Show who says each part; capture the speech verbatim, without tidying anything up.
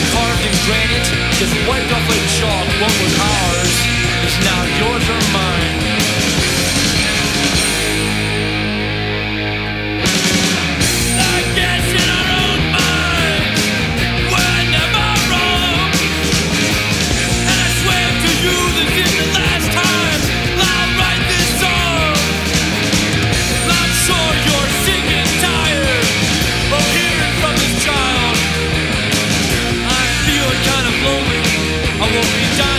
Speaker 1: carved in granite, just wiped off like chalk. What was ours is now yours or mine. I guess in our own minds we're never wrong, and I swear to you this is the last time I'll write this song. I'm sure you're sick and tired of hearing from this child. I'm feeling kind of lonely. I won't be dying.